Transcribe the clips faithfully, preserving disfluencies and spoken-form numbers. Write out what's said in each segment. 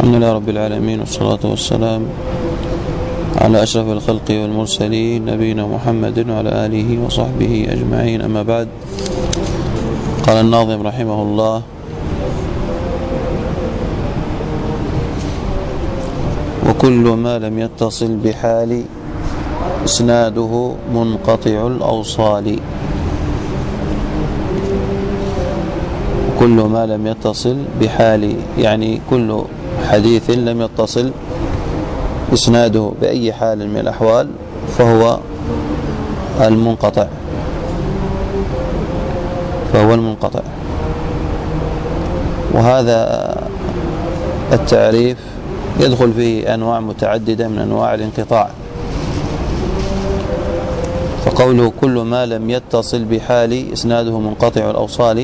الحمد لله رب العالمين، والصلاة والسلام على أشرف الخلق والمرسلين نبينا محمد وعلى آله وصحبه أجمعين، أما بعد. قال الناظم رحمه الله: وكل ما لم يتصل بحال إسناده منقطع الأوصال. كل ما لم يتصل بحال، يعني كل حديث لم يتصل إسناده بأي حال من الأحوال فهو المنقطع فهو المنقطع وهذا التعريف يدخل فيه أنواع متعددة من أنواع الانقطاع. فقوله كل ما لم يتصل بحال إسناده منقطع الأوصال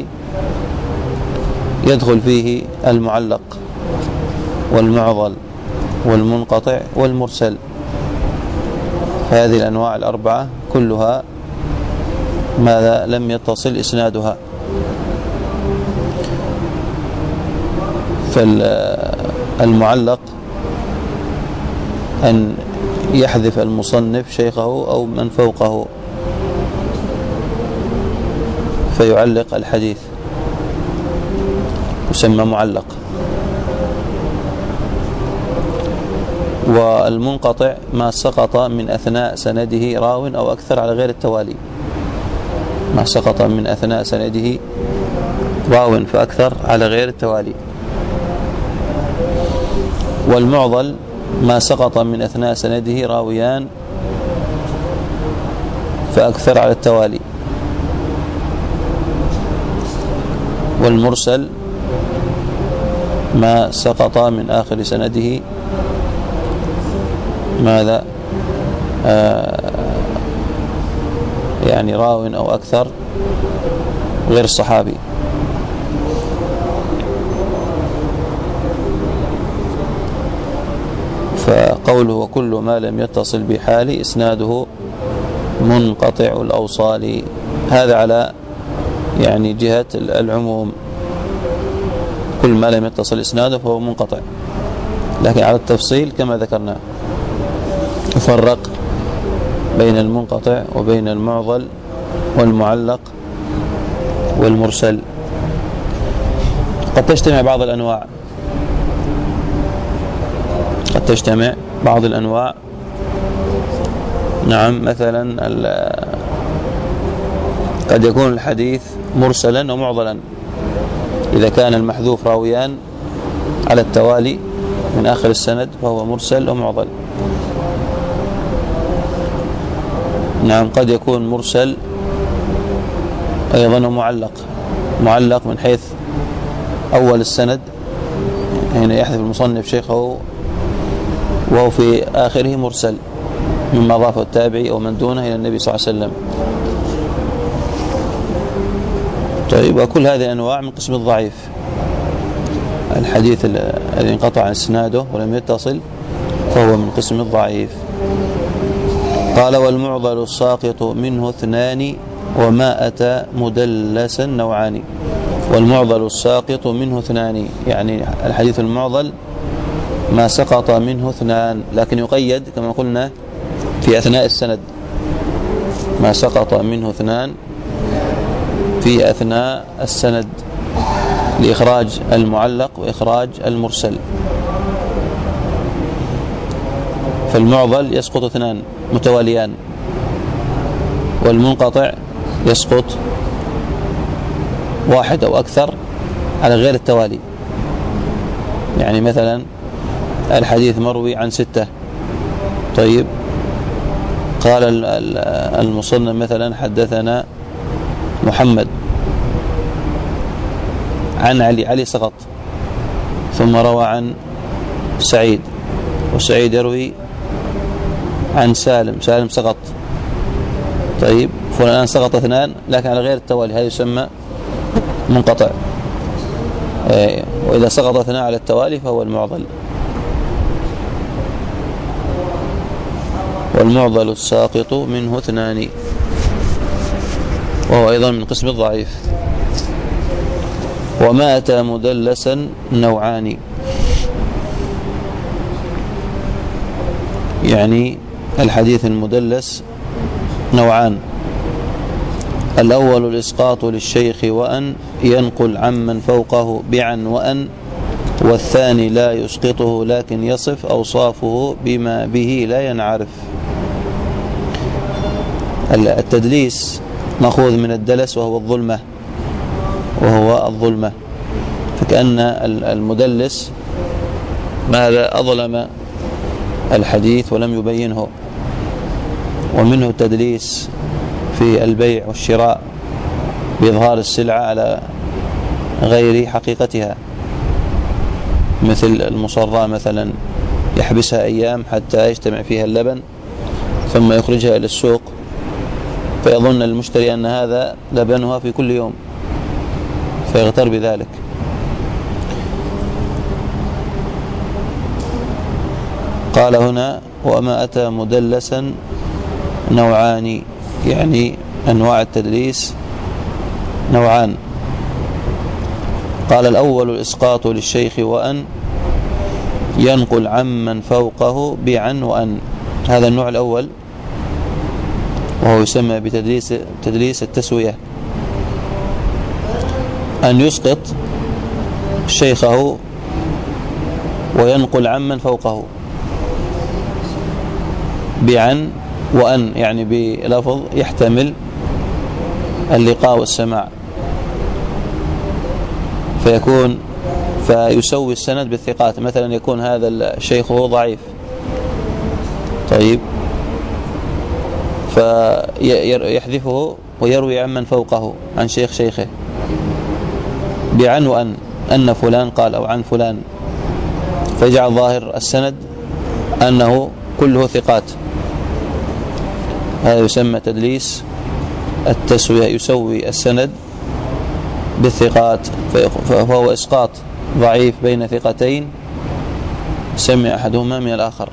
يدخل فيه المعلق والمعضل والمنقطع والمرسل. هذه الأنواع الأربعة كلها ماذا لم يتصل إسنادها. فالمعلق أن يحذف المصنف شيخه أو من فوقه فيعلق الحديث، يسمى معلق. والمنقطع ما سقط من أثناء سنده راو أو أكثر على غير التوالي، ما سقط من أثناء سنده راو فأكثر على غير التوالي. والمعضل ما سقط من أثناء سنده راويان فأكثر على التوالي. والمرسل ما سقط من آخر سنده ماذا آه يعني راو أو أكثر غير الصحابي. فقوله وكل ما لم يتصل بحال إسناده منقطع الأوصال، هذا على يعني جهة العموم، كل ما لم يتصل إسناده فهو منقطع. لكن على التفصيل كما ذكرنا يفرق بين المنقطع وبين المعضل والمعلق والمرسل. قد تجتمع بعض الأنواع قد تجتمع بعض الأنواع نعم. مثلا قد يكون الحديث مرسلا ومعضلا إذا كان المحذوف راويان على التوالي من آخر السند فهو مرسل ومعضل. نعم. قد يكون مرسل أيضا ومعلق، معلق من حيث أول السند، هنا يحذف المصنف شيخه وهو في آخره مرسل مما أضافه التابعي أو من دونه إلى النبي صلى الله عليه وسلم. طيب، وكل هذه الأنواع من قسم الضعيف، الحديث الذي انقطع عن إسناده ولم يتصل فهو من قسم الضعيف. قال والمعضل الساقط منه اثنان وما أتى مدلسا نوعان. والمعضل الساقط منه اثنان، يعني الحديث المعضل ما سقط منه اثنان، لكن يقيد كما قلنا في أثناء السند، ما سقط منه اثنان في أثناء السند لإخراج المعلق وإخراج المرسل. فالمعضل يسقط اثنان متواليان، والمنقطع يسقط واحد أو أكثر على غير التوالي. يعني مثلا الحديث مروي عن ستة، طيب قال المصنف مثلا حدثنا محمد عن علي، علي سقط، ثم روى عن سعيد، وسعيد يروي عن سالم، سالم سقط. طيب فالآن سقط اثنان لكن على غير التوالي، هذا يسمى منقطع. وإذا سقط اثنان على التوالي فهو المعضل. والمعضل الساقط منه اثنان وهو أيضا من قسم الضعيف. وما أتى مدلسا نوعان. يعني الحديث المدلس نوعان: الأول الإسقاط للشيخ وأن ينقل عمن فوقه بعن وأن، والثاني لا يسقطه لكن يصف أوصافه بما به لا ينعرف. التدليس مأخوذ من الدلس وهو الظلمة وهو الظلمة فكأن المدلس ماذا أظلم الحديث ولم يبينه. ومنه التدليس في البيع والشراء بإظهار السلعة على غير حقيقتها، مثل المصرى مثلا يحبسها أيام حتى يجتمع فيها اللبن ثم يخرجها إلى السوق فيظن المشتري أن هذا لبنها في كل يوم فيغتر بذلك. قال هنا: وما أتى مدلسا نوعان، يعني أنواع التدليس نوعان. قال: الأول الإسقاط للشيخ وأن ينقل عمن فوقه بعن وأن، هذا النوع الأول وهو يسمى بتدليس تدليس التسوية، أن يسقط شيخه وينقل عمن فوقه بعن وأن، يعني بلفظ يحتمل اللقاء والسماع، فيكون فيسوي السند بالثقات. مثلا يكون هذا الشيخ ضعيف، طيب، فيحذفه ويروي عمن فوقه عن شيخ شيخه بعن وأن، أن فلان قال أو عن فلان، فيجعل ظاهر السند أنه كله ثقات. هذا يسمى تدليس التسوية، يسوي السند بالثقات، فهو إسقاط ضعيف بين ثقتين سمع أحدهما من الآخر.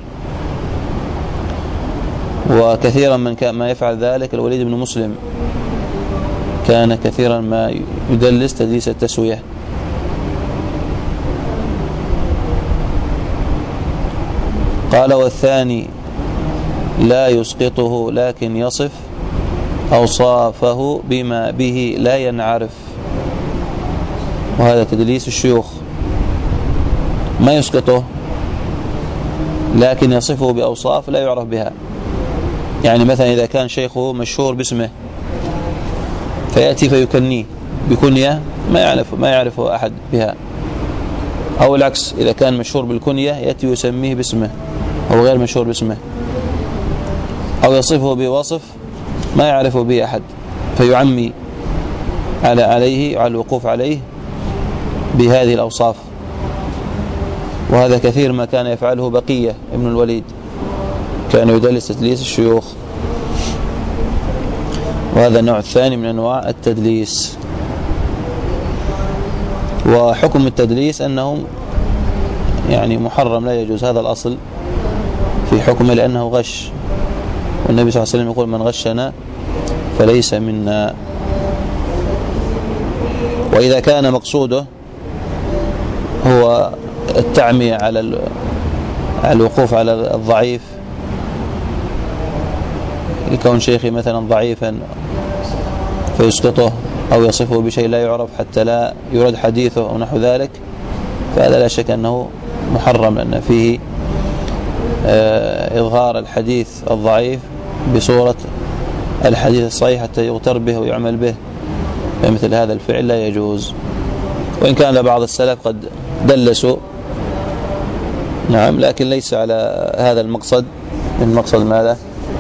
وكثيرا من كان ما يفعل ذلك الوليد بن مسلم، كان كثيرا ما يدلس تدليس التسوية. قال: والثاني لا يسقطه لكن يصف أوصافه بما به لا ينعرف، وهذا تدليس الشيوخ، ما يسقطه لكن يصفه بأوصاف لا يعرف بها. يعني مثلا إذا كان شيخه مشهور باسمه فيأتي فيكنيه بكنية ما يعرف ما يعرفه أحد بها، أو العكس، إذا كان مشهور بالكنية يأتي يسميه باسمه أو غير مشهور باسمه، أو يصفه بوصف ما يعرفه به أحد فيعمي على عليه على الوقوف عليه بهذه الأوصاف. وهذا كثير ما كان يفعله بقية ابن الوليد، كان يدلس تدليس الشيوخ، وهذا النوع الثاني من أنواع التدليس. وحكم التدليس أنه يعني محرم، لا يجوز، هذا الأصل في حكمه لأنه غش، والنبي صلى الله عليه وسلم يقول: من غشنا فليس منا. وإذا كان مقصوده هو التعمية على الوقوف على الضعيف، لكون شيخي مثلا ضعيفا فيسقطه أو يصفه بشيء لا يعرف حتى لا يرد حديثه أو نحو ذلك، فهذا لا شك أنه محرم، لأن فيه إظهار الحديث الضعيف بصورة الحديث الصحيح حتى يغتر به ويعمل به، فمثل هذا الفعل لا يجوز. وإن كان بعض السلف قد دلسوا، نعم، لكن ليس على هذا المقصد. المقصد ماذا؟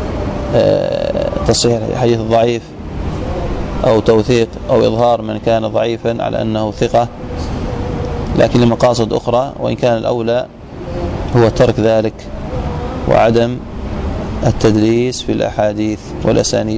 تصحيح الحديث الضعيف أو توثيق أو إظهار من كان ضعيفا على أنه ثقة، لكن لمقاصد أخرى، وإن كان الأولى هو ترك ذلك وعدم التدليس في الأحاديث والأسانيد.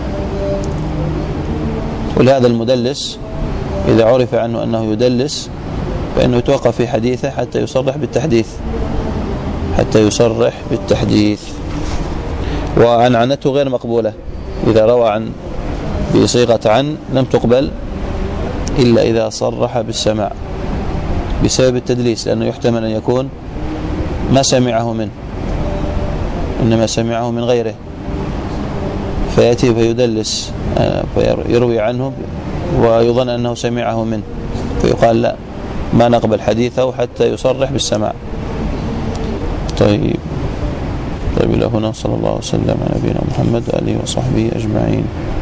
ولهذا المدلس إذا عرف عنه أنه يدلس فإنه يتوقف في حديثه حتى يصرح بالتحديث حتى يصرح بالتحديث وعنعنته غير مقبولة. إذا روى عن بصيغة عن لم تقبل إلا إذا صرح بالسماع بسبب التدليس، لأنه يحتمل أن يكون ما سمعه منه. إنما سمعه من غيره، فيأتي فيدلس فيروي عنه ويظن أنه سمعه منه، فيقال لا، ما نقبل حديثه حتى يصرح بالسماع. طيب طيب إلى هنا، صلى الله وسلم على نبينا محمد وآله وصحبه أجمعين.